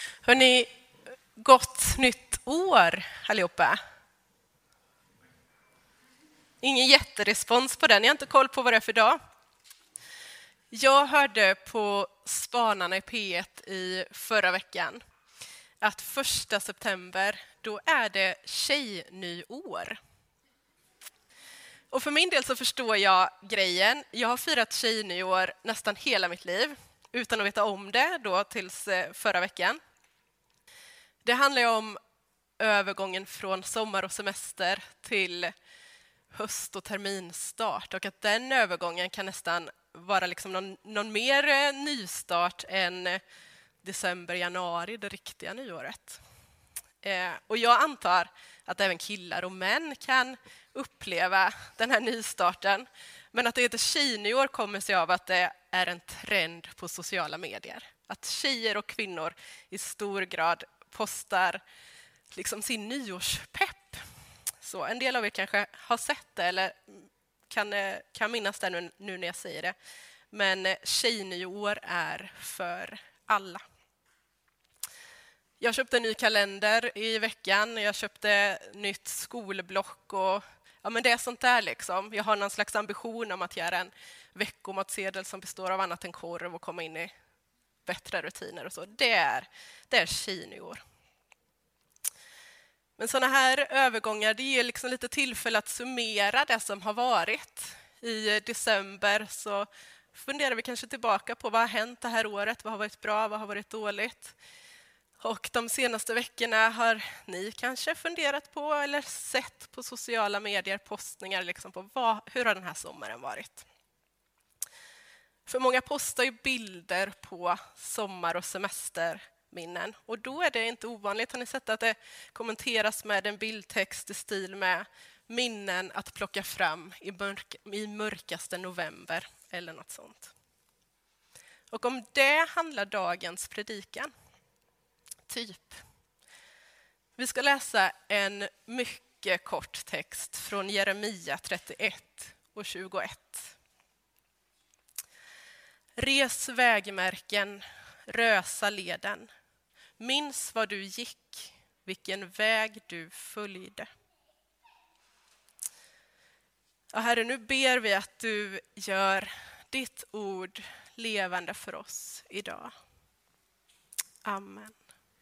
Hörrni, gott nytt år allihopa. Ingen jätterespons på den, jag har inte koll på vad det är för dag. Jag hörde på Spanarna i P1 i förra veckan att 1 september, då är det tjejnyår. Och för min del så förstår jag grejen. Jag har firat tjejnyår nästan hela mitt liv utan att veta om det då tills förra veckan. Det handlar ju om övergången från sommar och semester till höst- och terminstart och att den övergången kan nästan vara liksom någon mer nystart än december, januari, det riktiga nyåret. Och jag antar att även killar och män kan uppleva den här nystarten. Men att det heter tjejnyår kommer sig av att det är en trend på sociala medier. Att tjejer och kvinnor i stor grad postar liksom sin nyårspepp. Så en del av er kanske har sett det eller kan minnas det nu när jag säger det. Men tjejnyår är för alla. Jag köpte en ny kalender i veckan. Jag köpte nytt skolblock och men det är sånt där liksom. Jag har någon slags ambition om att göra en veckomatsedel som består av annat än korv och komma in i bättre rutiner och så. Det är tjejnyår. Men såna här övergångar, det ger liksom lite tillfälle att summera det som har varit. I december så funderar vi kanske tillbaka på vad har hänt det här året, vad har varit bra, vad har varit dåligt. Och de senaste veckorna har ni kanske funderat på eller sett på sociala medier postningar liksom på hur har den här sommaren varit. För många postar ju bilder på sommar- och semesterminnen. Och då är det inte ovanligt, har ni sett att det kommenteras med en bildtext i stil med minnen att plocka fram i mörkaste november eller något sånt. Och om det handlar dagens predikan. Typ. Vi ska läsa en mycket kort text från Jeremia 31 och 21. Res vägmärken, rösa leden. Minns var du gick, vilken väg du följde. Ja, Herre, nu ber vi att du gör ditt ord levande för oss idag. Amen.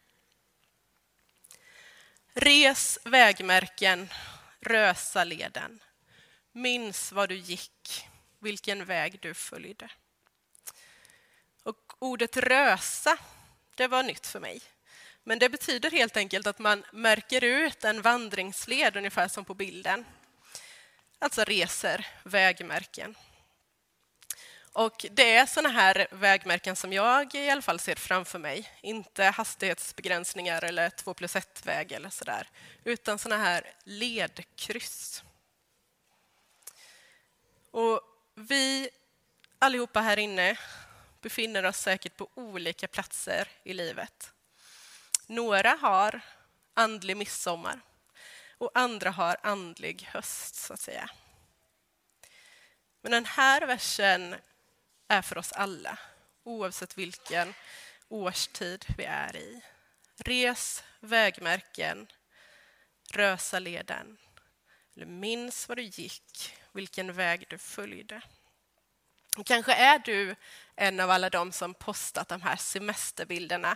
Res vägmärken, rösa leden. Minns var du gick, vilken väg du följde. Och ordet rösa, det var nytt för mig. Men det betyder helt enkelt att man märker ut en vandringsled ungefär som på bilden. Alltså reser vägmärken. Och det är såna här vägmärken som jag i alla fall ser framför mig. Inte hastighetsbegränsningar eller 2+1-väg eller sådär. Utan såna här ledkryss. Och vi allihopa här inne befinner oss säkert på olika platser i livet. Några har andlig midsommar och andra har andlig höst, så att säga. Men den här versen är för oss alla, oavsett vilken årstid vi är i. Res vägmärken, rösa leden. Eller minns vad du gick, vilken väg du följde. Kanske är du en av alla de som postat de här semesterbilderna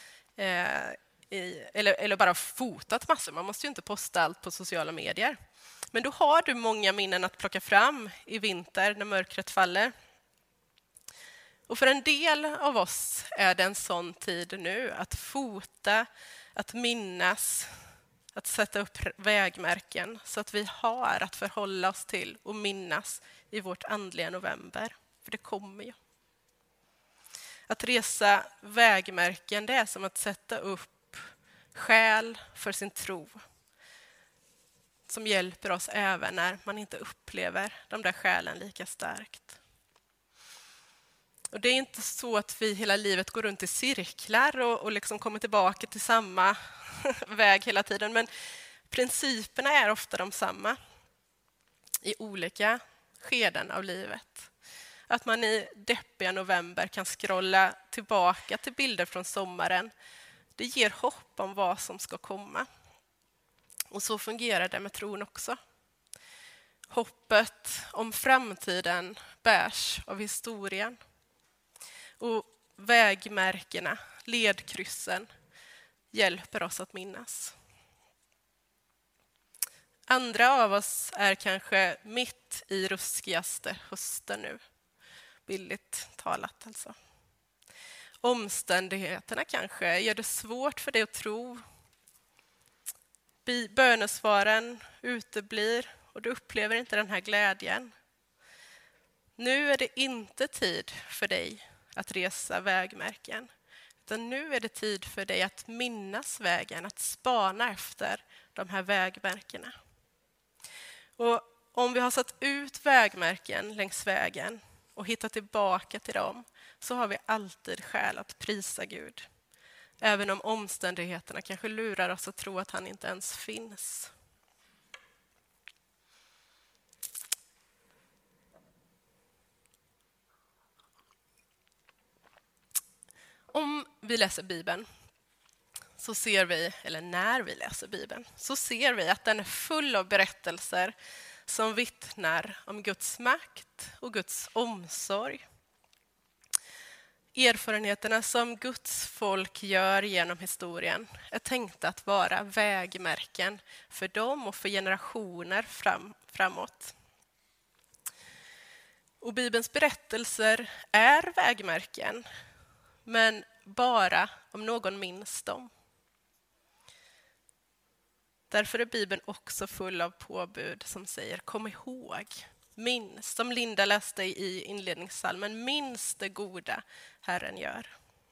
eller bara fotat massor. Man måste ju inte posta allt på sociala medier. Men då har du många minnen att plocka fram i vinter när mörkret faller. Och för en del av oss är det en sån tid nu att fota, att minnas, att sätta upp vägmärken så att vi har att förhålla oss till och minnas i vårt andliga november. För det kommer ju. Att resa vägmärken, det är som att sätta upp skäl för sin tro. Som hjälper oss även när man inte upplever de där skälen lika starkt. Och det är inte så att vi hela livet går runt i cirklar och liksom kommer tillbaka till samma väg hela tiden. Men principerna är ofta de samma i olika skeden av livet. Att man i deppiga november kan scrolla tillbaka till bilder från sommaren Det ger hopp om vad som ska komma. Och så fungerar det med tron också. Hoppet om framtiden bärs av historien. Och vägmärkena, ledkryssen, hjälper oss att minnas. Andra av oss är kanske mitt i ruskigaste hösten nu. Bildligt talat alltså. Omständigheterna kanske gör det svårt för dig att tro. Bönesvaren uteblir och du upplever inte den här glädjen. Nu är det inte tid för dig att resa vägmärken. Utan nu är det tid för dig att minnas vägen, att spana efter de här vägmärkena. Och om vi har satt ut vägmärken längs vägen och hittat tillbaka till dem, så har vi alltid skäl att prisa Gud. Även om omständigheterna kanske lurar oss att tro att han inte ens finns. Om vi läser Bibeln så ser vi, eller när vi läser Bibeln, så ser vi att den är full av berättelser som vittnar om Guds makt och Guds omsorg. Erfarenheterna som Guds folk gör genom historien är tänkta att vara vägmärken för dem och för generationer framåt. Och Bibelns berättelser är vägmärken, men bara om någon minns dem. Därför är Bibeln också full av påbud som säger kom ihåg, minns, som Linda läste i inledningssalmen, minns det goda Herren gör.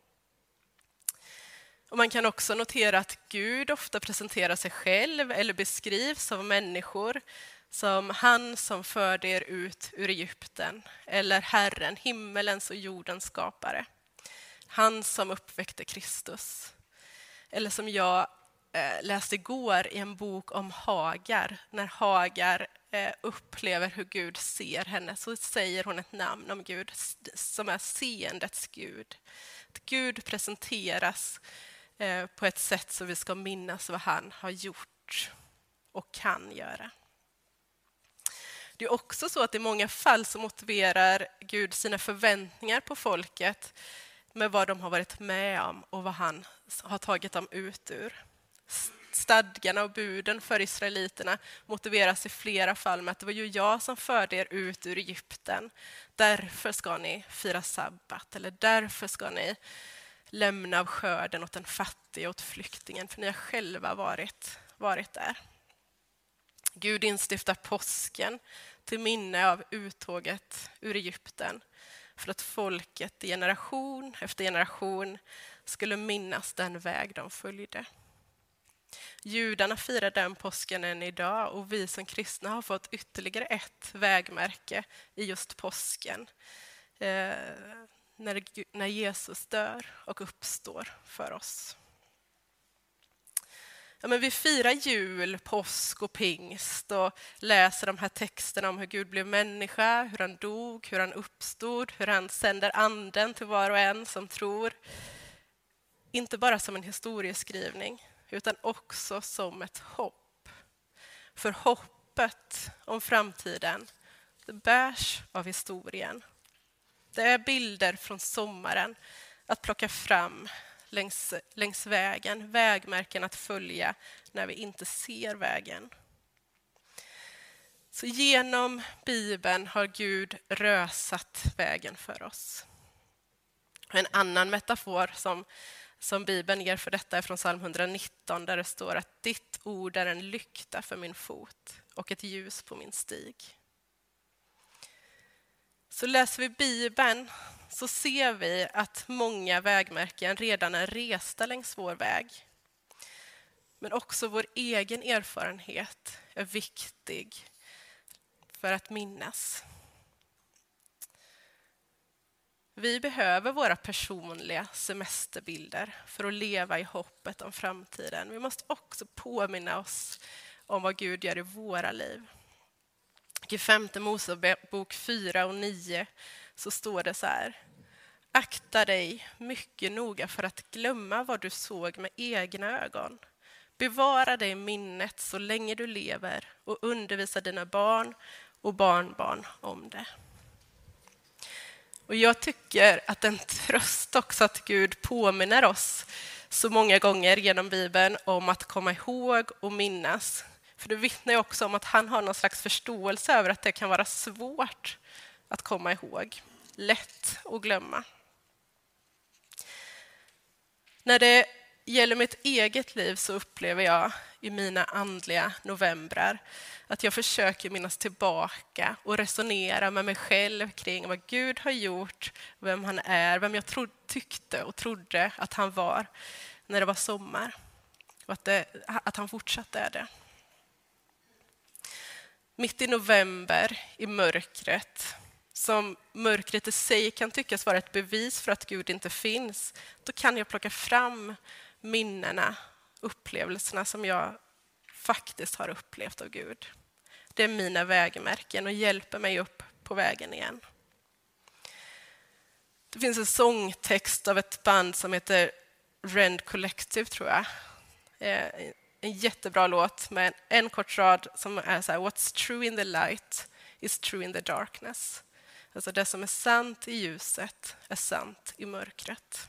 Och man kan också notera att Gud ofta presenterar sig själv eller beskrivs av människor som han som förde er ut ur Egypten, eller Herren, himmelens och jordens skapare. Han som uppväckte Kristus. Eller som jag läste igår i en bok om Hagar. När Hagar upplever hur Gud ser henne så säger hon ett namn om Gud som är seendets Gud. Att Gud presenteras på ett sätt så vi ska minnas vad han har gjort och kan göra. Det är också så att i många fall så motiverar Gud sina förväntningar på folket med vad de har varit med om och vad han har tagit dem ut ur. Stadgarna och buden för israeliterna motiveras i flera fall med att det var ju jag som förde er ut ur Egypten. Därför ska ni fira sabbat, eller därför ska ni lämna av skörden åt den fattiga och åt flyktingen, för ni har själva varit där. Gud instiftar påsken till minne av uttåget ur Egypten för att folket i generation efter generation skulle minnas den väg de följde. Judarna firar den påsken än idag och vi som kristna har fått ytterligare ett vägmärke i just påsken när Jesus dör och uppstår för oss. Ja, men vi firar jul, påsk och pingst och läser de här texterna om hur Gud blev människa, hur han dog, hur han uppstod, hur han sänder anden till var och en som tror. Inte bara som en historieskrivning utan också som ett hopp. För hoppet om framtiden, det bärs av historien. Det är bilder från sommaren att plocka fram längs vägen, vägmärken att följa när vi inte ser vägen. Så genom Bibeln har Gud rösat vägen för oss. En annan metafor som Bibeln ger för detta är från psalm 119 där det står att ditt ord är en lykta för min fot och ett ljus på min stig. Så läser vi Bibeln så ser vi att många vägmärken redan är resta längs vår väg. Men också vår egen erfarenhet är viktig för att minnas. Vi behöver våra personliga semesterbilder för att leva i hoppet om framtiden. Vi måste också påminna oss om vad Gud gör i våra liv. I 5:e Mosebok 4 och 9 så står det så här. Akta dig mycket noga för att glömma vad du såg med egna ögon. Bevara det i minnet så länge du lever och undervisa dina barn och barnbarn om det. Och jag tycker att en tröst också att Gud påminner oss så många gånger genom Bibeln om att komma ihåg och minnas. För det vittnar ju också om att han har någon slags förståelse över att det kan vara svårt att komma ihåg, lätt att glömma. När det gäller mitt eget liv så upplever jag i mina andliga novembrar att jag försöker minnas tillbaka och resonera med mig själv kring vad Gud har gjort, vem han är, vem jag tyckte och trodde att han var när det var sommar och att han fortsatte är det. Mitt i november, i mörkret, som mörkret i sig kan tyckas vara ett bevis för att Gud inte finns, då kan jag plocka fram minnena, upplevelserna som jag faktiskt har upplevt av Gud. Det är mina vägmärken och hjälper mig upp på vägen igen. Det finns en sångtext av ett band som heter Rend Collective, tror jag. En jättebra låt med en kort rad som är så här: What's true in the light is true in the darkness. Alltså det som är sant i ljuset är sant i mörkret.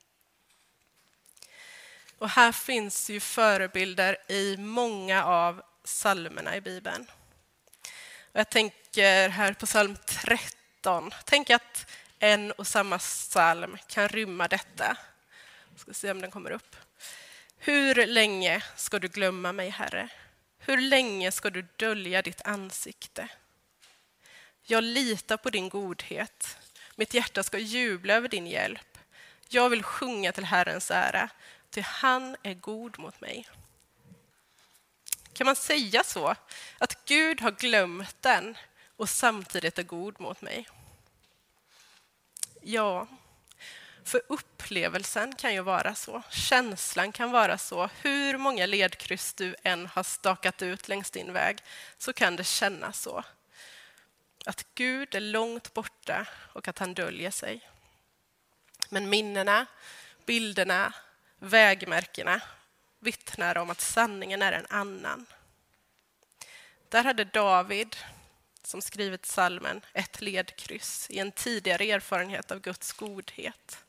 Och här finns ju förebilder i många av psalmerna i Bibeln. Och jag tänker här på psalm 13. Tänk att en och samma psalm kan rymma detta. Jag ska se om den kommer upp. Hur länge ska du glömma mig, Herre? Hur länge ska du dölja ditt ansikte? Jag litar på din godhet. Mitt hjärta ska jubla över din hjälp. Jag vill sjunga till Herrens ära, till han är god mot mig. Kan man säga så? Att Gud har glömt den och samtidigt är god mot mig? Ja, för upplevelsen kan ju vara så. Känslan kan vara så. Hur många ledkryss du än har stakat ut längs din väg så kan det kännas så. Att Gud är långt borta och att han döljer sig. Men minnena, bilderna, vägmärkena vittnar om att sanningen är en annan. Där hade David, som skrivit psalmen, ett ledkryss i en tidigare erfarenhet av Guds godhet.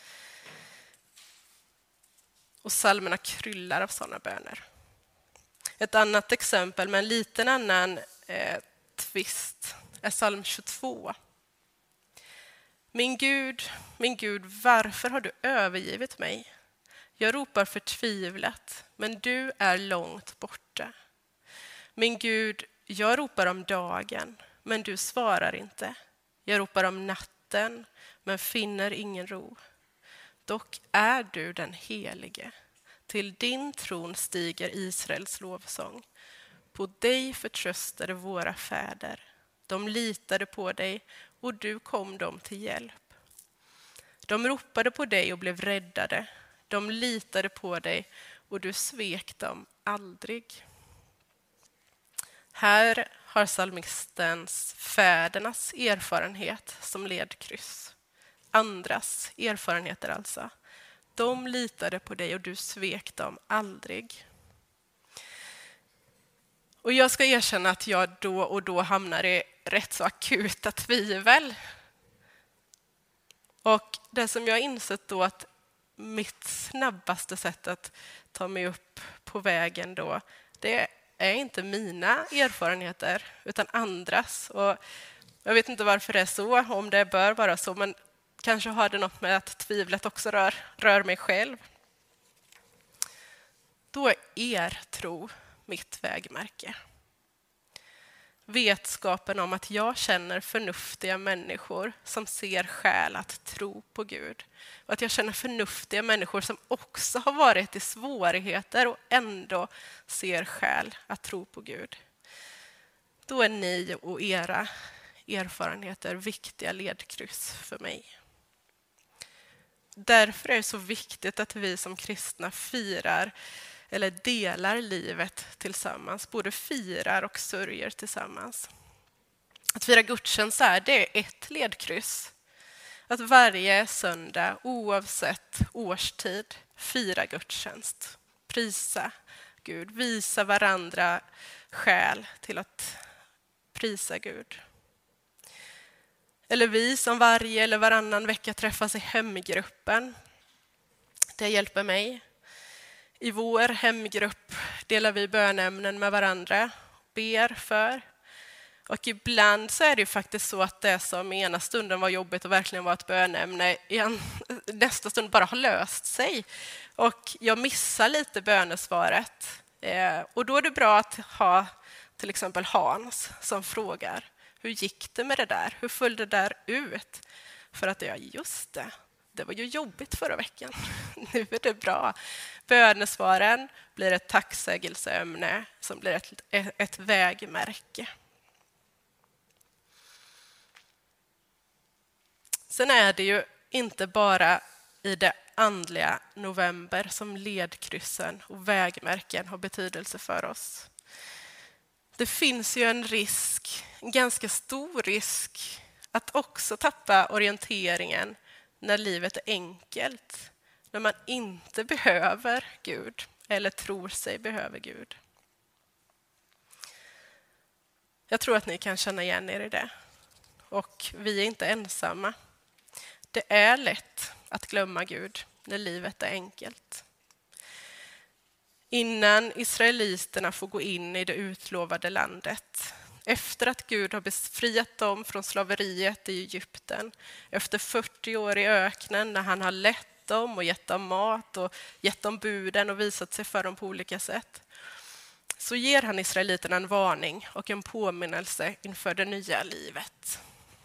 Och psalmerna kryllar av sådana böner. Ett annat exempel med en liten annan twist är psalm 22. Min Gud, varför har du övergivit mig? Jag ropar förtvivlat, men du är långt borta. Min Gud, jag ropar om dagen, men du svarar inte. Jag ropar om natten, men finner ingen ro. Dock är du den helige. Till din tron stiger Israels lovsång. På dig förtröstade våra fäder. De litade på dig och du kom dem till hjälp. De ropade på dig och blev räddade. De litade på dig och du svek dem aldrig. Här har psalmistens fädernas erfarenhet som ledkryss. Andras erfarenheter alltså. De litade på dig och du svek dem aldrig. Och jag ska erkänna att jag då och då hamnar i rätt så akuta tvivel. Och det som jag har insett då att mitt snabbaste sätt att ta mig upp på vägen då, det är inte mina erfarenheter utan andras. Och jag vet inte varför det är så, om det bör vara så, men kanske har det något med att tvivlet också rör mig själv. Då är er tro mitt vägmärke. Vetskapen om att jag känner förnuftiga människor som ser skäl att tro på Gud. Och att jag känner förnuftiga människor som också har varit i svårigheter och ändå ser skäl att tro på Gud. Då är ni och era erfarenheter viktiga ledkryss för mig. Därför är det så viktigt att vi som kristna firar eller delar livet tillsammans, både firar och sörjer tillsammans. Att fira gudstjänst det är ett ledkryss. att varje söndag, oavsett årstid, fira gudstjänst, prisa Gud, visa varandra skäl till att prisa Gud. Eller vi som varje eller varannan vecka träffas i hemgruppen. Det hjälper mig. I vår hemgrupp delar vi bönämnen med varandra, ber för. Och ibland så är det ju faktiskt så att det som ena stunden var jobbigt och verkligen var ett bönämne, nästa stund bara har löst sig. Och jag missar lite bönesvaret. Och då är det bra att ha till exempel Hans som frågar, hur gick det med det där? Hur föll det där ut? För att just det var ju jobbigt förra veckan. Nu är det bra. Bönesvaren blir ett tacksägelseämne som blir ett vägmärke. Sen är det ju inte bara i det andliga november som ledkryssen och vägmärken har betydelse för oss. Det finns ju en ganska stor risk att också tappa orienteringen när livet är enkelt, när man inte behöver Gud eller tror sig behöver Gud. Jag tror att ni kan känna igen er i det. Och vi är inte ensamma. Det är lätt att glömma Gud när livet är enkelt. Innan israeliterna får gå in i det utlovade landet, efter att Gud har befriat dem från slaveriet i Egypten, efter 40 år i öknen när han har lett dem och gett dem mat och gett dem buden och visat sig för dem på olika sätt, så ger han israeliterna en varning och en påminnelse inför det nya livet.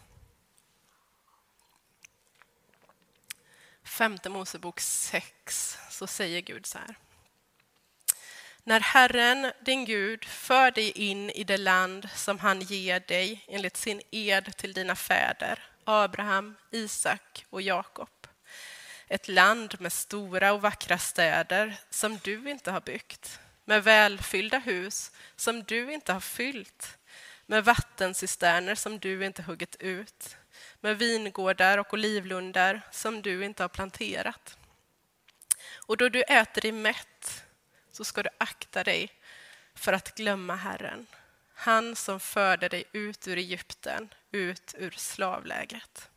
5:e Mosebok 6 så säger Gud så här. När Herren, din Gud, för dig in i det land som han ger dig enligt sin ed till dina fäder, Abraham, Isak och Jakob. Ett land med stora och vackra städer som du inte har byggt, med välfyllda hus som du inte har fyllt, med vattencisterner som du inte huggit ut, med vingårdar och olivlundar som du inte har planterat. Och då du äter dig mätt så ska du akta dig för att glömma Herren, han som förde dig ut ur Egypten, ut ur slavlägret.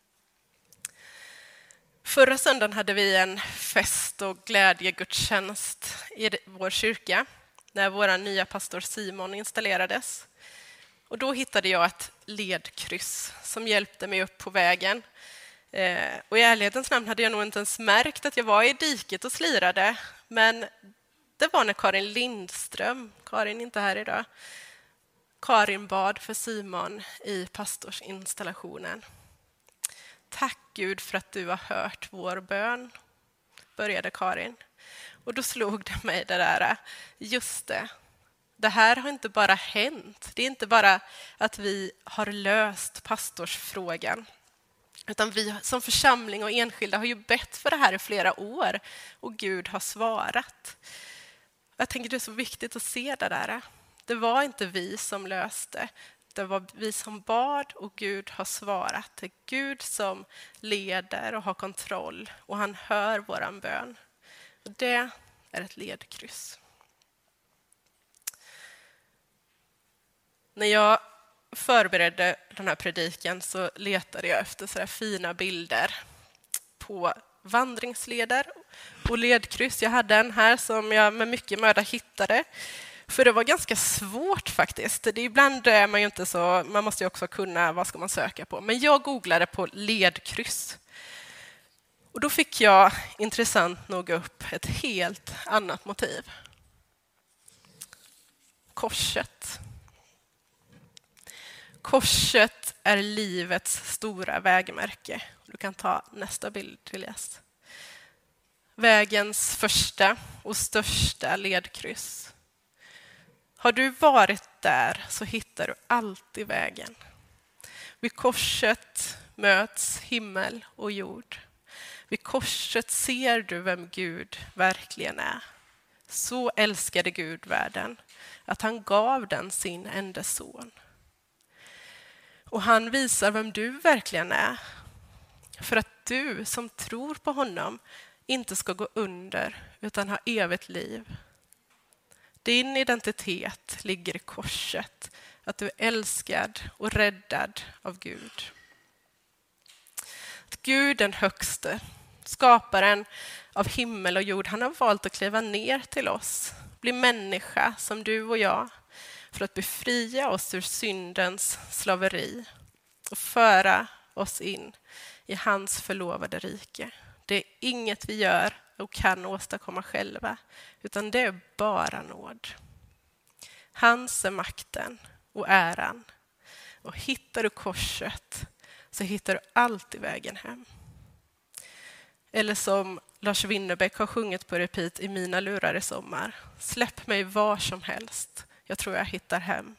Förra söndagen hade vi en fest och glädjegudstjänst i vår kyrka när vår nya pastor Simon installerades. Och då hittade jag ett ledkryss som hjälpte mig upp på vägen. Och i ärlighetens namn hade jag nog inte ens märkt att jag var i diket och slirade. Men det var när Karin Lindström, Karin är inte här idag, Karin bad för Simon i pastorsinstallationen. Tack Gud för att du har hört vår bön, började Karin. Och då slog det mig det där, just det. Det här har inte bara hänt. Det är inte bara att vi har löst pastorsfrågan. Utan vi som församling och enskilda har ju bett för det här i flera år. Och Gud har svarat. Jag tänker det är så viktigt att se det där. Det var inte vi som löste. Det var vi som bad och Gud har svarat. Det är Gud som leder och har kontroll. Och han hör våran bön. Och det är ett ledkryss. När jag förberedde den här predikan så letade jag efter så här fina bilder på vandringsleder och ledkryss. Jag hade en här som jag med mycket möda hittade. För det var ganska svårt faktiskt. Det ibland är man ju inte så, man måste ju också kunna vad ska man söka på. Men jag googlade på ledkryss. Och då fick jag intressant nog upp ett helt annat motiv. Korset. Korset är livets stora vägmärke. Du kan ta nästa bild till läs. Vägens första och största ledkryss. Har du varit där så hittar du alltid vägen. Vid korset möts himmel och jord. Vid korset ser du vem Gud verkligen är. Så älskade Gud världen att han gav den sin enda son. Och han visar vem du verkligen är för att du som tror på honom inte ska gå under utan ha evigt liv. Din identitet ligger i korset, att du är älskad och räddad av Gud. Att Gud den högste, skaparen av himmel och jord, han har valt att kliva ner till oss, bli människa som du och jag, för att befria oss ur syndens slaveri och föra oss in i hans förlovade rike. Det är inget vi gör och kan åstadkomma själva, utan det är bara nåd. Hans är makten och äran. Och hittar du korset så hittar du alltid vägen hem. Eller som Lars Winnerbäck har sjungit på repeat i mina lurar i sommar. Släpp mig var som helst. Jag tror jag hittar hem.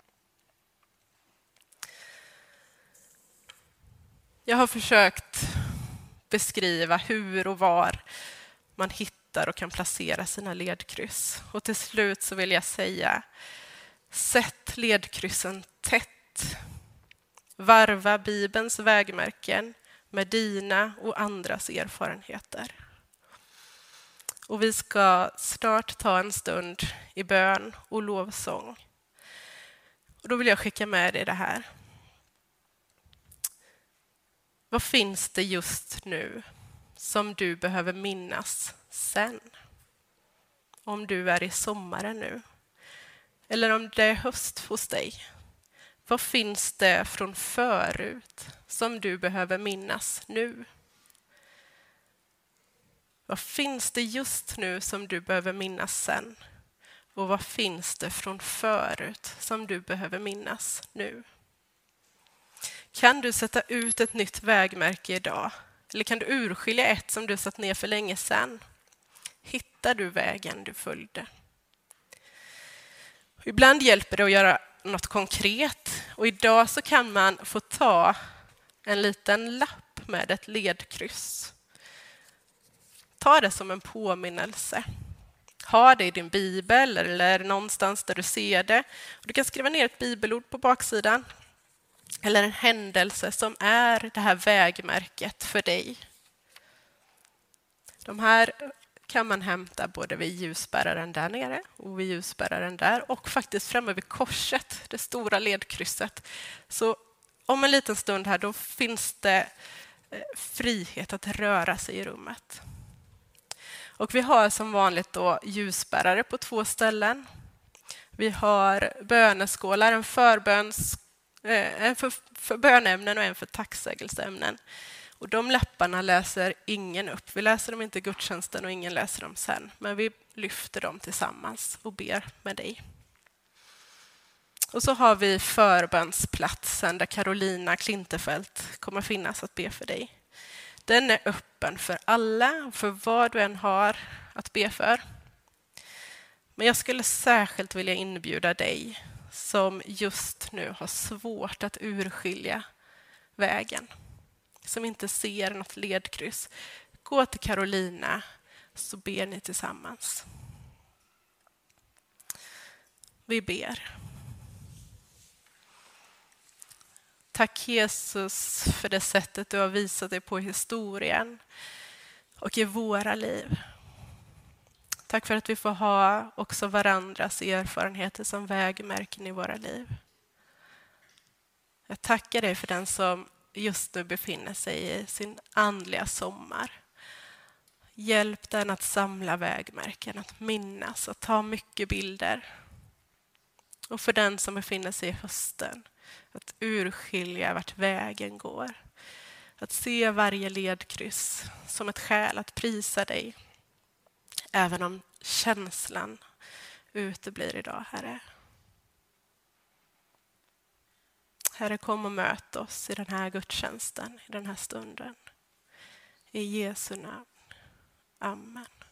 Jag har försökt beskriva hur och var man hittar och kan placera sina ledkryss. Och till slut så vill jag säga, sätt ledkryssen tätt. Varva Bibelns vägmärken med dina och andras erfarenheter. Och vi ska snart ta en stund i bön och lovsång. Och då vill jag skicka med dig det här. Vad finns det just nu som du behöver minnas sen? Om du är i sommaren nu. Eller om det är höst hos dig. Vad finns det från förut som du behöver minnas nu? Vad finns det just nu som du behöver minnas sen? Och vad finns det från förut som du behöver minnas nu? Kan du sätta ut ett nytt vägmärke idag? Eller kan du urskilja ett som du satt ner för länge sedan? Hittar du vägen du följde? Ibland hjälper det att göra något konkret. Och idag så kan man få ta en liten lapp med ett ledkryss. Ta det som en påminnelse. Ha det i din bibel eller någonstans där du ser det. Du kan skriva ner ett bibelord på baksidan. Eller en händelse som är det här vägmärket för dig. De här kan man hämta både vid ljusbäraren där nere och vid ljusbäraren där. Och faktiskt framme vid korset, det stora ledkrysset. Så om en liten stund här då finns det frihet att röra sig i rummet. Och vi har som vanligt då ljusbärare på 2 ställen. Vi har böneskålar, en för bönämnen och en för tacksägelseämnen. Och de lapparna läser ingen upp. Vi läser dem inte i gudstjänsten och ingen läser dem sen. Men vi lyfter dem tillsammans och ber med dig. Och så har vi förbönsplatsen där Carolina Klintefelt kommer finnas att be för dig. Den är öppen för alla, för vad du än har att be för. Men jag skulle särskilt vilja inbjuda dig som just nu har svårt att urskilja vägen. Som inte ser något ledkryss. Gå till Carolina så ber ni tillsammans. Vi ber. Tack Jesus för det sättet du har visat dig på i historien och i våra liv. Tack för att vi får ha också varandras erfarenheter som vägmärken i våra liv. Jag tackar dig för den som just nu befinner sig i sin andliga sommar. Hjälp den att samla vägmärken, att minnas, att ta mycket bilder. Och för den som befinner sig i hösten, att urskilja vart vägen går. Att se varje ledkryss som ett skäl att prisa dig. Även om känslan uteblir idag, Herre. Herre, kom och möt oss i den här gudstjänsten, i den här stunden. I Jesu namn. Amen.